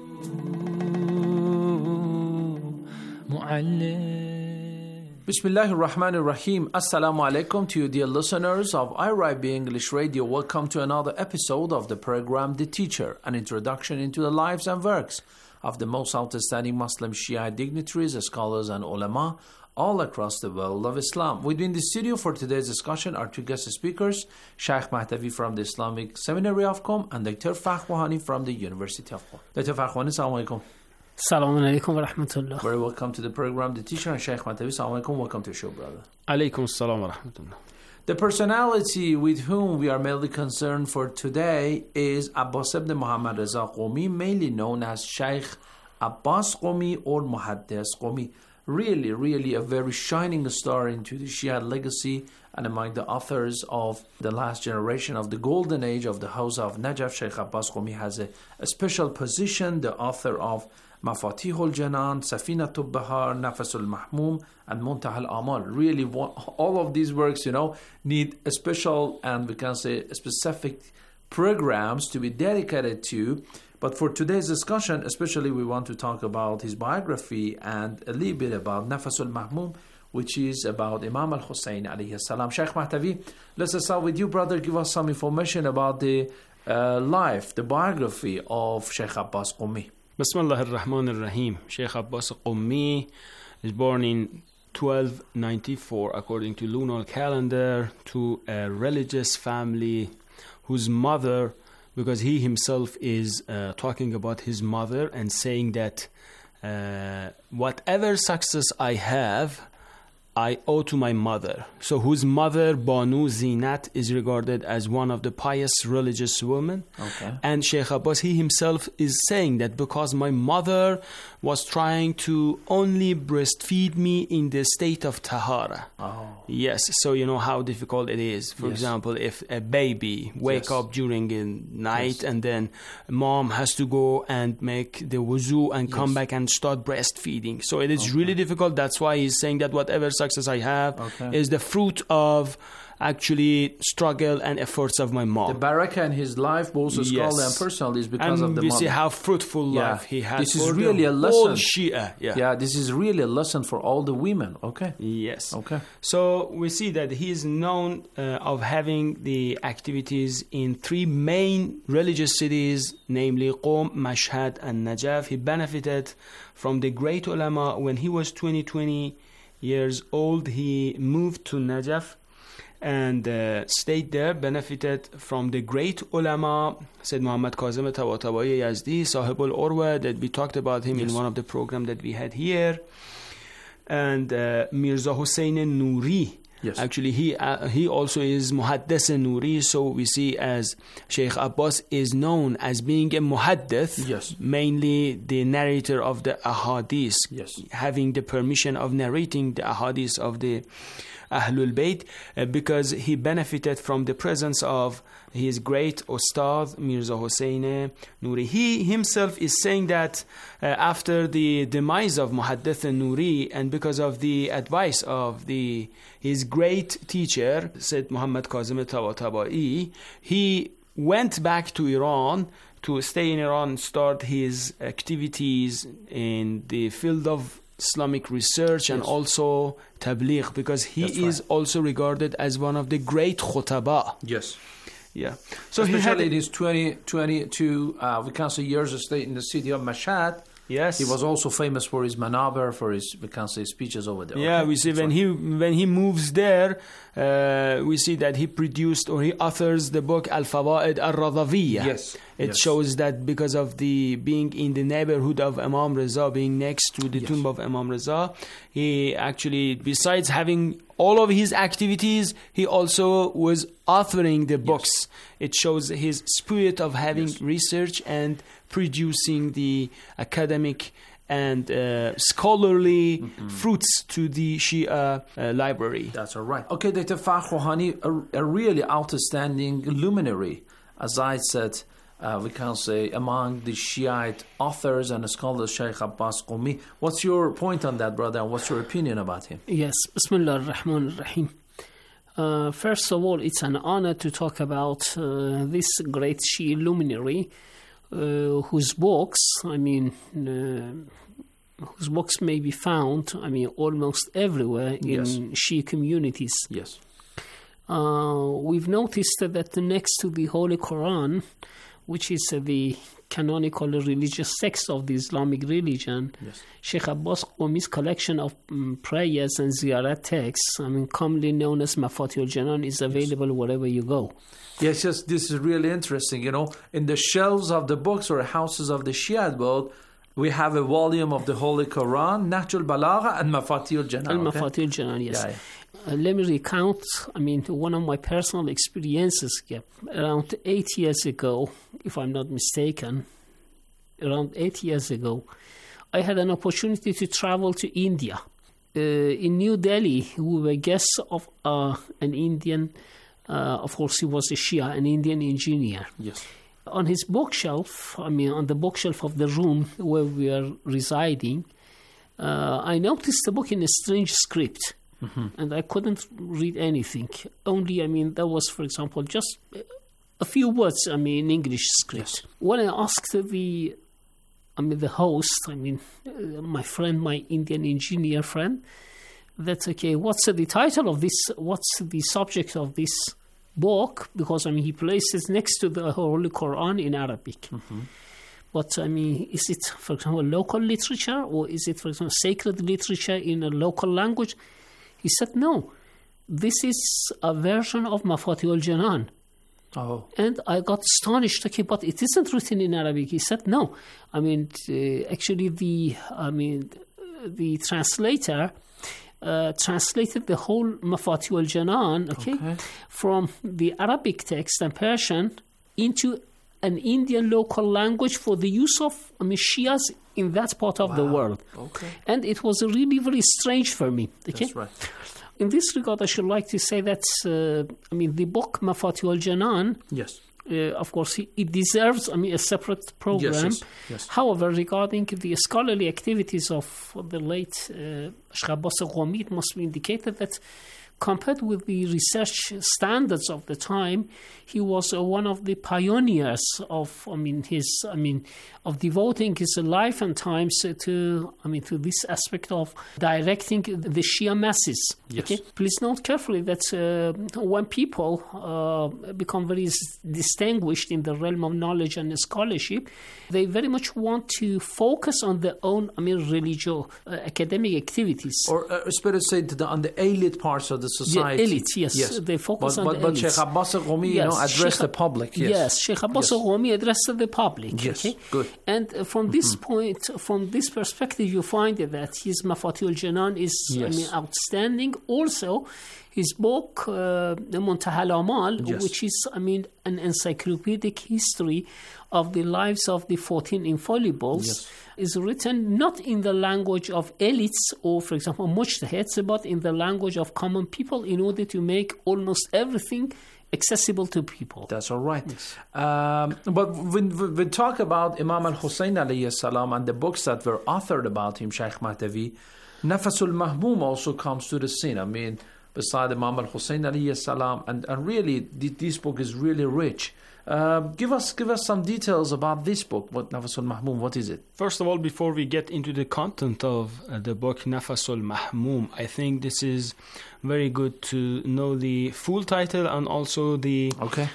Bismillahir Rahmanir Rahim. Assalamu alaikum to you, dear listeners of IRIB English Radio. Welcome to another episode of the program The Teacher, an introduction into the lives and works of the most outstanding Muslim Shia dignitaries, scholars and ulama all across the world of Islam. Within the studio for today's discussion are 2 guest speakers, Sheikh Mahtavi from the Islamic Seminary of Qom and Dr. Fakhwani from the University of Qom. Dr. Fakhwani, assalamu alaikum. Assalamu alaikum wa rahmatullah. Very welcome to the program, The Teacher, and Sheikh Mahtavi, assalamu alaikum. Welcome to the show, brother. Alaikum assalam wa rahmatullah. The personality with whom we are mainly concerned for today is Abbas ibn Muhammad Reza Qumi, mainly known as Sheikh Abbas Qumi or Muhaddis Qumi. Really a very shining star into the Shia legacy and among the authors of the last generation of the golden age of the House of Najaf. Sheikh Abbas Qumi has a special position, the author of Mafatihul Janan, Safinatul Bahar, Nafasul Mahmum, and Muntahal Amal. Really, all of these works, need a special and we can say a specific programs to be dedicated to. But for today's discussion, especially, we want to talk about his biography and a little bit about Nafas al-Mahmum, which is about Imam al-Hussein alayhi salam. Sheikh Mahtavi, let's start with you, brother. Give us some information about the life, the biography of Sheikh Abbas Qummi. Bismillah ar-Rahman ar-Rahim. Sheikh Abbas Qummi is born in 1294 according to lunar calendar to a religious family whose mother, because he himself is talking about his mother and saying that whatever success I have, I owe to my mother. So whose mother, Banu Zinat, is regarded as one of the pious religious women. Okay. And Sheikh Abbas, he himself is saying that because my mother was trying to only breastfeed me in the state of tahara. Oh. Yes, so you know how difficult it is. For example, if a baby wake up during the night and then mom has to go and make the wuzu and come back and start breastfeeding. So it is really difficult. That's why he's saying that whatever success I have is the fruit of actually struggle and efforts of my mom. The barakah in his life, both scholarly and personal, is because of the we mother. see how fruitful life he had. This for is really the a lesson. whole Shia. This is really a lesson for all the women. Okay. Yes. Okay. So we see that he is known of having the activities in three main religious cities, namely Qom, Mashhad, and Najaf. He benefited from the great ulama. When he was 20 years old, he moved to Najaf and stayed there, benefited from the great ulama, Sayyid Muhammad Kazim Tabatabai Yazdi, Sahib al-Urwa, that we talked about him in one of the programs that we had here, and Mirza Hussein Noori. Actually, he also is Muhaddis Noori, so we see as Sheikh Abbas is known as being a Muhaddith, mainly the narrator of the ahadith, having the permission of narrating the ahadith of the Ahlul Bayt, because he benefited from the presence of his great Ustad Mirza Hussein Noori. He himself is saying that after the demise of Muhaddith Noori, and because of the advice of his great teacher Sayyid Muhammad Kazim Tabatabai, he went back to Iran to stay in Iran and start his activities in the field of Islamic research and also tabligh, because he is also regarded as one of the great khutaba. Yes. Yeah. So especially in his 22, we can say, years of stay in the city of Mashhad. Yes. He was also famous for his manaber, for his, we can say, speeches over there. Yeah, we see when he moves there, we see that he produced or he authors the book Al-Fawaid Al-Radawiyya. Yes. It shows that because of the being in the neighborhood of Imam Reza, being next to the tomb of Imam Reza, he actually, besides having all of his activities, he also was authoring the books. It shows his spirit of having research and producing the academic and scholarly fruits to the Shia library. That's all right. Okay, Dr. Fakhrani, a really outstanding luminary, as I said, we can say, among the Shiite authors and scholars, Sheikh Abbas Qummi. What's your point on that, brother, and what's your opinion about him? Yes, Bismillah ar-Rahman ar-Rahim. First of all, it's an honor to talk about this great Shia luminary, whose books, whose books may be found, almost everywhere in Shia communities. Yes. We've noticed that next to the Holy Quran, which is the canonical religious text of the Islamic religion, Sheikh Abbas Qummi's collection of prayers and ziyarat texts, commonly known as Mafatihul Janan, is available wherever you go. Yes, this is really interesting. You know, in the shelves of the books or houses of the Shiite world, we have a volume of the Holy Quran, Nahjul Balagha, and Mafatihul Janan. Mafatihul Janan, yes. Let me recount, one of my personal experiences. Around 8 years ago, if I'm not mistaken, I had an opportunity to travel to India. In New Delhi, we were guests of an Indian, of course he was a Shia, an Indian engineer. Yes. On his bookshelf, on the bookshelf of the room where we were residing, I noticed a book in a strange script. And I couldn't read anything. Only, there was, for example, just a few words, in English script. Yes. When I asked the host, my friend, my Indian engineer friend, that, okay, what's the title of this, what's the subject of this book? Because, he places next to the Holy Quran in Arabic. Mm-hmm. But, is it, for example, local literature, or is it, for example, sacred literature in a local language? He said, no, this is a version of Mafatihul Janan. Oh. And I got astonished. Okay, but it isn't written in Arabic. He said, no. Actually, the translator translated the whole Mafatihul Janan, okay, from the Arabic text and Persian into an Indian local language for the use of Shias in that part of the world. Okay. And it was really very strange for me. Okay? That's right. In this regard, I should like to say that, the book Mafatihul Janan, yes, of course, it deserves, a separate program. Yes. However, regarding the scholarly activities of the late Sheikh Abbas Qomi, it must be indicated that compared with the research standards of the time, he was one of the pioneers of, of devoting his life and times to this aspect of directing the Shia masses. Yes. Okay? Please note carefully that when people become very distinguished in the realm of knowledge and scholarship, they very much want to focus on their own, religious academic activities. Or it's better to say on the elite parts of the society. Yeah, elite, yes. They focus on the elite. But Sheikh Abbas Qomi, addressed the public. Yes, Sheikh Abbas Qomi addressed the public. Yes, okay? Good. And from this point, from this perspective, you find that his Mafatihul Janan is outstanding. Also, his book, Muntaha al-Amal, which is, an encyclopedic history of the lives of the 14 infallibles, is written not in the language of elites or, for example, mujtahids, but in the language of common people in order to make almost everything accessible to people. That's all right. Yes. But when we talk about Imam al-Hussein alayhi salam and the books that were authored about him, Sheikh Mahdavi, Nafasul Mahmoom also comes to the scene. Beside Imam al-Hussein alayhi salam, and really this book is really rich. Give us some details about this book. What Nafasul Mahmoom, what is it? First of all, before we get into the content of the book Nafasul Mahmoom, I think this is very good to know the full title and also the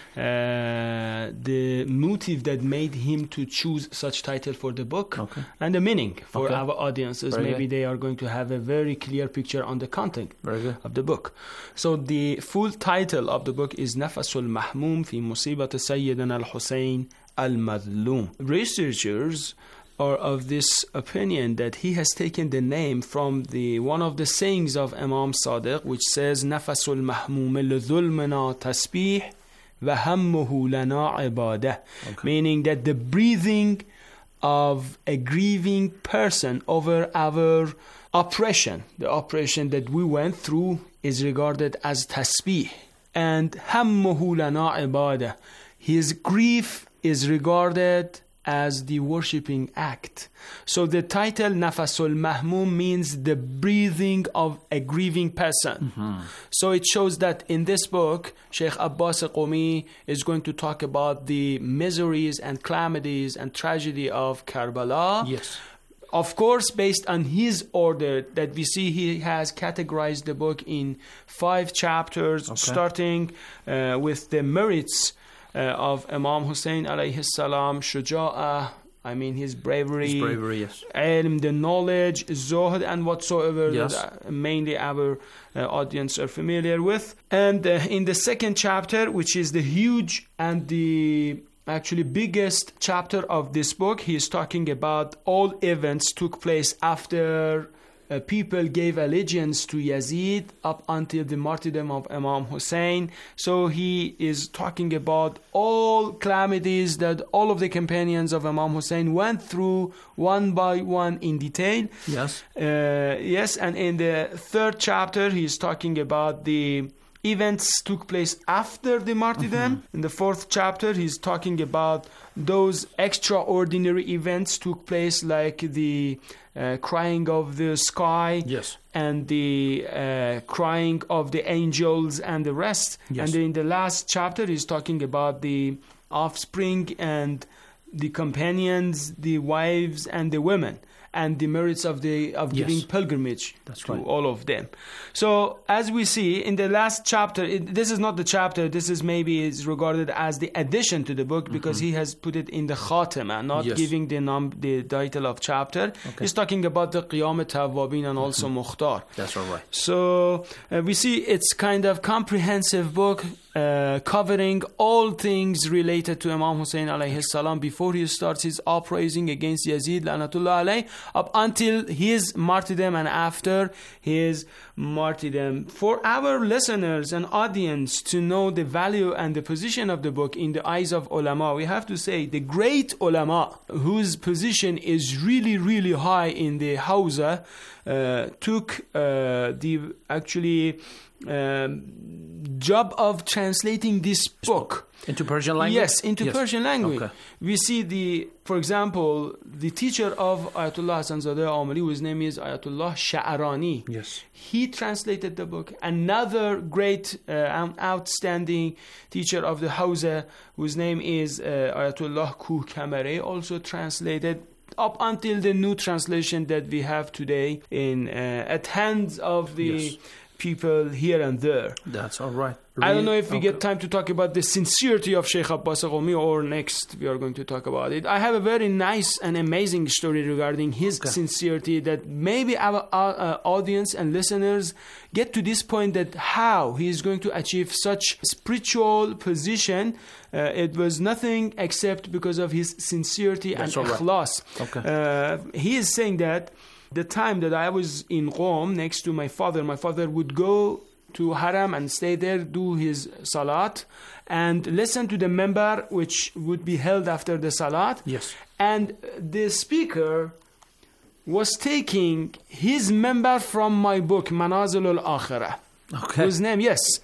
motive that made him to choose such title for the book, and the meaning for our audiences. Very Maybe good. They are going to have a very clear picture on the content of the book. So the full title of the book is Nafasul Mahmoom fi Musibat Sayyidina al-Hussein al-Madloom. Researchers are of this opinion that he has taken the name from one of the sayings of Imam Sadiq, which says Nafasul Mahmoom l-Dhulmana tasbih wa hammuhu lana ibadah, meaning that the breathing of a grieving person over our oppression, the oppression that we went through, is regarded as tasbih, and hammuhu lana ibadah, his grief is regarded as the worshipping act. So the title Nafasul Mahmoom means the breathing of a grieving person. Mm-hmm. So it shows that in this book, Sheikh Abbas Qomi is going to talk about the miseries and calamities and tragedy of Karbala. Yes. Of course, based on his order that we see, he has categorized the book in 5 chapters, starting with the merits of Imam Hussein alayhi salam, shuja'ah, his bravery, yes. Ilm, the knowledge, zuhd, and whatsoever that mainly our audience are familiar with. And in the 2nd chapter, which is the huge and the actually biggest chapter of this book, he is talking about all events took place after people gave allegiance to Yazid up until the martyrdom of Imam Hussein. So he is talking about all calamities that all of the companions of Imam Hussein went through one by one in detail. Yes. Yes, and in the 3rd chapter he is talking about the events took place after the martyrdom. In the 4th chapter, he's talking about those extraordinary events took place, like the crying of the sky, and the crying of the angels and the rest. And then in the last chapter, he's talking about the offspring and the companions, the wives and the women, and the merits of giving pilgrimage to all of them. So as we see in the last chapter, this is not the chapter, this is maybe is regarded as the addition to the book, because he has put it in the Khatima, not giving the title of chapter. He's talking about the Qiyam Tawwabin and also Mukhtar. That's all right. So we see it's kind of comprehensive book, covering all things related to Imam Hussein alayhi salam before he starts his uprising against Yazid Lanatullah alayh, up until his martyrdom and after his martyrdom. For our listeners and audience to know the value and the position of the book in the eyes of ulama, we have to say the great ulama whose position is really, really high in the Hawza took the actually job of translating this book into Persian language. Yes, into Persian language. Okay. We see for example, the teacher of Ayatollah Hasanzadeh Amiri, whose name is Ayatollah Sha'arani. Yes, he translated the book. Another great, outstanding teacher of the Hawza, whose name is Ayatollah Kuh Kamare, also translated, up until the new translation that we have today at hands of the people here and there. That's all right. I don't know if we get time to talk about the sincerity of Sheikh Abbas Qumi, or next we are going to talk about it. I have a very nice and amazing story regarding his sincerity that maybe our audience and listeners get to this point, that how he is going to achieve such spiritual position. It was nothing except because of his sincerity and ikhlas. He is saying that the time that I was in Qom next to my father would go to Haram and stay there, do his salat, and listen to the member which would be held after the salat. Yes. And the speaker was taking his member from my book, Manazil al-Akhirah. Whose name,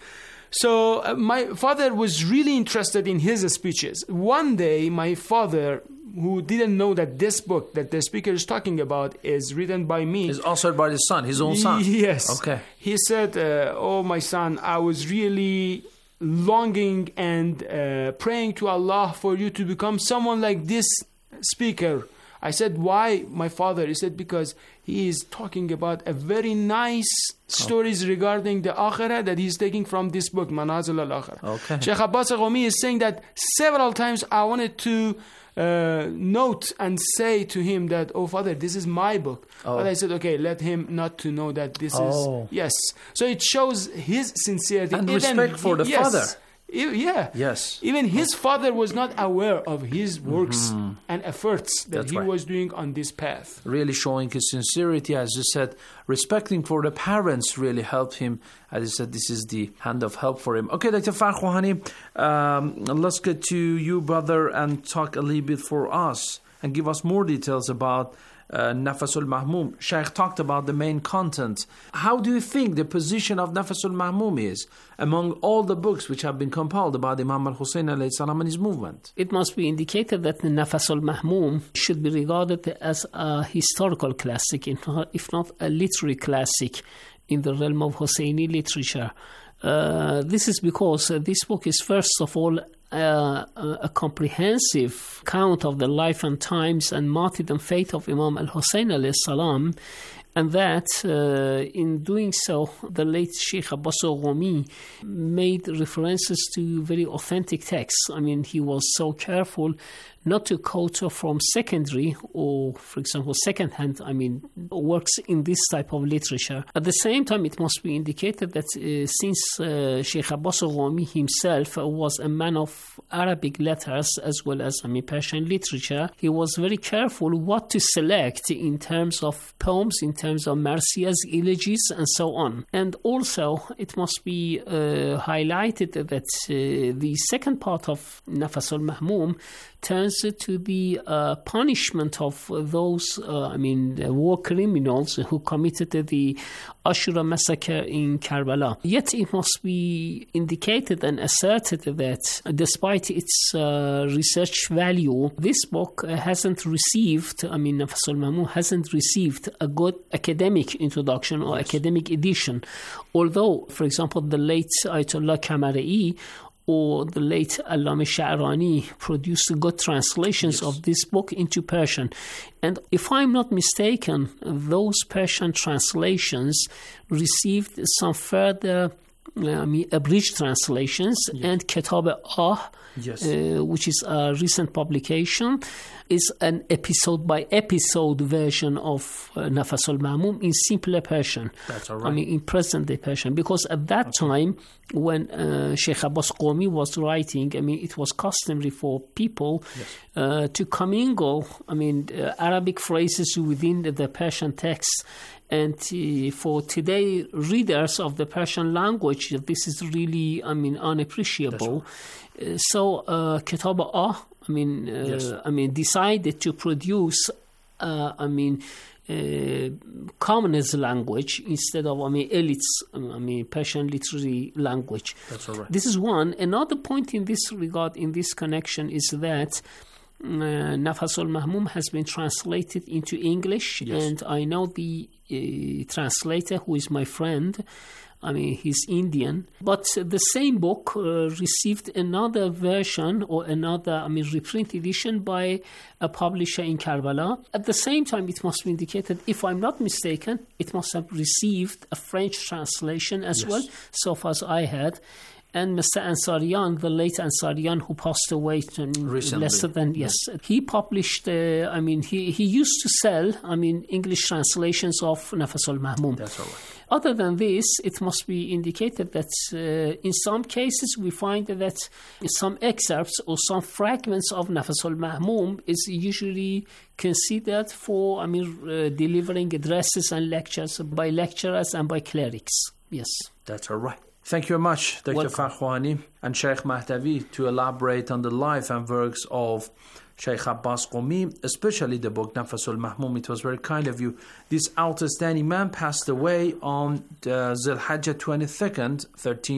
So my father was really interested in his speeches. One day, my father, who didn't know that this book that the speaker is talking about is written by me, is authored by his son, his own son. Yes. He said, oh, my son, I was really longing and praying to Allah for you to become someone like this speaker. I said, why, my father? He said, because he is talking about a very nice stories regarding the Akhirah that he's taking from this book, Manazil al-Akhirah. Sheikh Abbas Qumi is saying that several times I wanted to note and say to him that, oh, father, this is my book. But I said, okay, let him not to know that this is... Yes. So it shows his sincerity. And respect for the father. Yes. Even his father was not aware of his works and efforts that he was doing on this path. Really showing his sincerity, as you said, respecting for the parents really helped him. As you said, this is the hand of help for him. Okay, Dr. Farkhouhani, let's get to you, brother, and talk a little bit for us and give us more details about Nafasul Mahmum. Shaykh talked about the main content. How do you think the position of Nafasul Mahmum is among all the books which have been compiled about Imam al-Hussein alayhi salam and his movement? It must be indicated that the Nafasul Mahmum should be regarded as a historical classic, if not a literary classic in the realm of Husseini literature. This is because this book is first of all a comprehensive count of the life and times and martyrdom fate of Imam al-Hussein alayhi salam, and that in doing so, the late Sheikh Abbas Qumi made references to very authentic texts. I mean, he was so careful not to quote from secondary or, for example, second-hand, works in this type of literature. At the same time, it must be indicated that since Sheikh Abbas Qumi himself was a man of Arabic letters as well as Persian literature, he was very careful what to select in terms of poems, in terms of marsiyas, elegies, and so on. And also, it must be highlighted that the second part of Nafasul Mahmum turns refers to the punishment of those, war criminals who committed the Ashura massacre in Karbala. Yet it must be indicated and asserted that despite its research value, this book hasn't received, Nafas al-Mahmoum hasn't received a good academic introduction or academic edition. Although, for example, the late Ayatollah Kamarei or the late Allama Sha'rani produced good translations of this book into Persian. And if I'm not mistaken, those Persian translations received some further abridged translations, and Kitab-e-Ah, which is a recent publication, is an episode-by-episode version of Nafas al-Mahmoum in simpler Persian. That's all right. In present-day Persian. Because at that time, when Sheikh Abbas Qawmi was writing, it was customary for people to commingle, Arabic phrases within the Persian text. And for today readers of the Persian language, this is really, unappreciable. Right. So Kitab-e-Ah, decided to produce, commoners language instead of, elites, Persian literary language. That's all right. This is one. Another point in this regard, in this connection, is that Nafas al-Mahmoum has been translated into English, and I know the translator, who is my friend. He's Indian. But the same book received another version or another, reprint edition by a publisher in Karbala. At the same time, it must be indicated, if I'm not mistaken, it must have received a French translation as well, so far as I had. And Mr. Ansarian, the late Ansarian, who passed away less than, he published, he used to sell, English translations of Nafas al-Mahmoum. That's all right. Other than this, it must be indicated that in some cases we find that some excerpts or some fragments of Nafas al-Mahmoum is usually considered for, delivering addresses and lectures by lecturers and by clerics. Yes. That's all right. Thank you very much, Dr. Farkhwani and Sheikh Mahdavi, to elaborate on the life and works of Sheikh Abbas Qawmi, especially the book Nafas al-Mahmoum. It was very kind of you. This outstanding man passed away on Zul-Hajjah 22nd,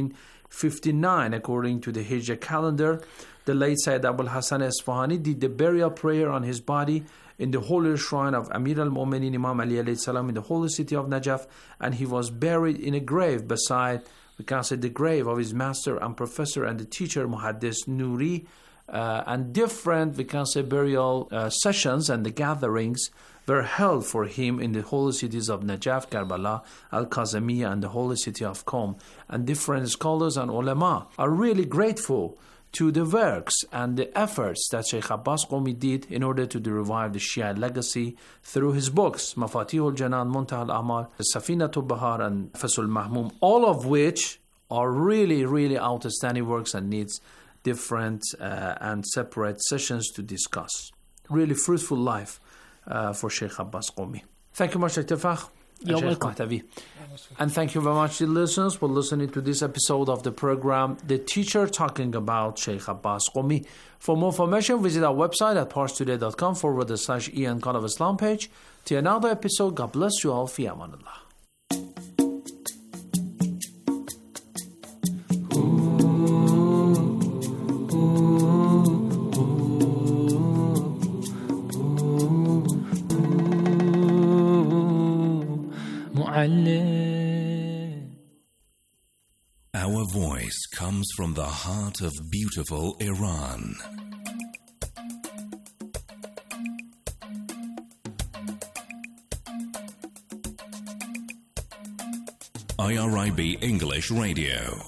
1359, according to the Hijra calendar. The late Sayyid Abul Hasan Isfahani did the burial prayer on his body in the holy shrine of Amir al-Mu'minin Imam Ali alayhi salam in the holy city of Najaf, and he was buried in a grave beside, we can say, the grave of his master and professor and the teacher Muhaddis Nuri, and different, we can say, burial sessions and the gatherings were held for him in the holy cities of Najaf, Karbala, Al-Kazimiyya, and the holy city of Qom. And different scholars and ulama are really grateful to the works and the efforts that Sheikh Abbas Qawmi did in order to revive the Shia legacy through his books, Mafatihul Janan, Muntaha al-Amal, Safinatul Bahar, and Nafas al-Mahmoum, all of which are really, really outstanding works and needs different and separate sessions to discuss. Really fruitful life for Sheikh Abbas Qawmi. Thank you much, Dr. Fakh. You're welcome. And thank you very much, dear listeners, for listening to this episode of the program, The Teacher, talking about Sheikh Abbas Qawmi. For more information, visit our website at parstoday.com/Ian Khan of Islam page. Till another episode, God bless you all. Fi amanullah. Our voice comes from the heart of beautiful Iran. IRIB English Radio.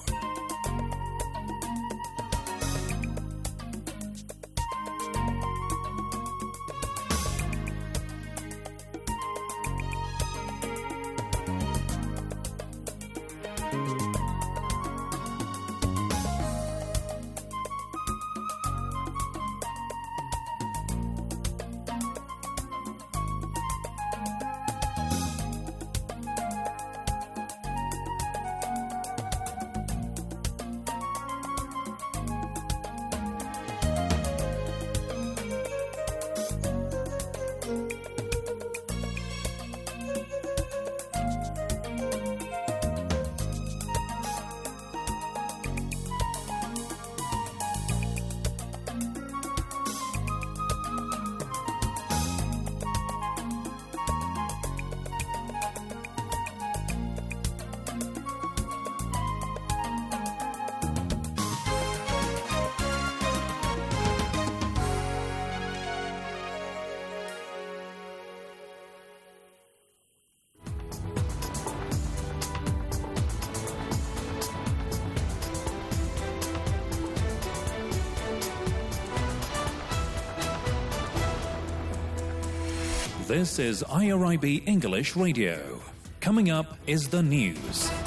This is IRIB English Radio. Coming up is the news.